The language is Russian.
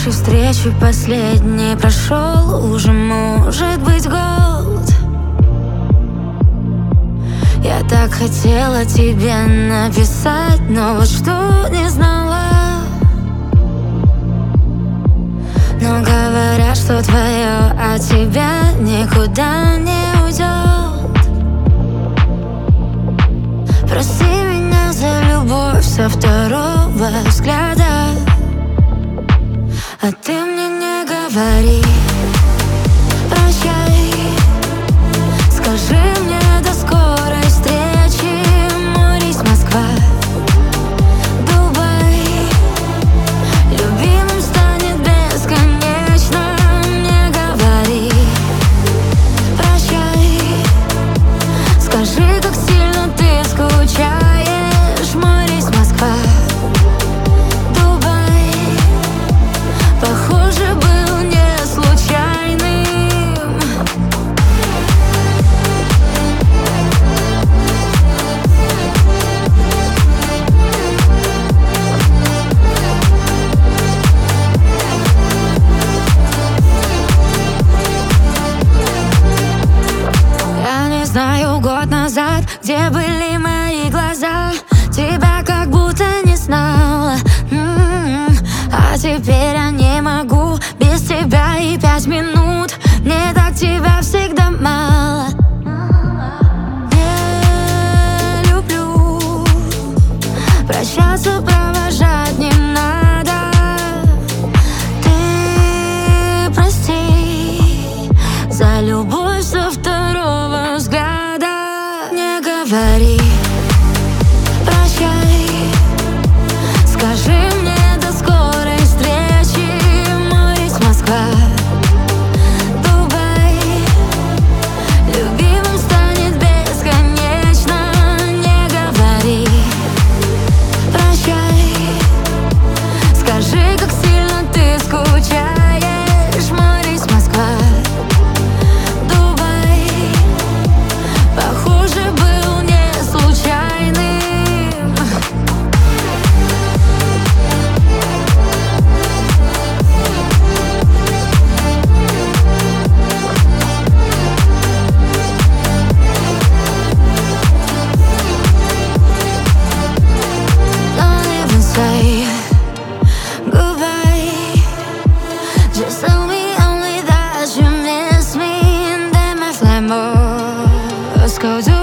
нашей встречи последней прошел уже, может быть, год. Я так хотела тебе написать, но вот что не знала. Но говорят, что твое от тебя никуда не уйдет. Прости меня за любовь со второго взгляда. А ты мне не говори прощай. Скажи мне до скорой встречи. Мой рейс Москва, Дубай. Любимым станет бесконечно. Не говори прощай. Скажи, как сильно ты скучаешь. Мой рейс Москва, Дубай. Похоже, был не случайным. Я не знаю, год назад, где были мои глаза. Тебя как будто не знала. А теперь я не могу без тебя и 5 минут. Мне так тебя всегда мало. Не люблю прощаться, провожать не надо. Ты прости за любовь со второго взгляда. Не говори прощай. Скажи мне до скорой встречи. Мой рейс Москва, Дубай. Любимым станет бесконечно. Не говори прощай. Скажи, как сильно ты скучаешь. Мой рейс Москва, Дубай. Похоже, был не случайным. Don't even say goodbye. Just tell me only that you miss me, and then my flight must go to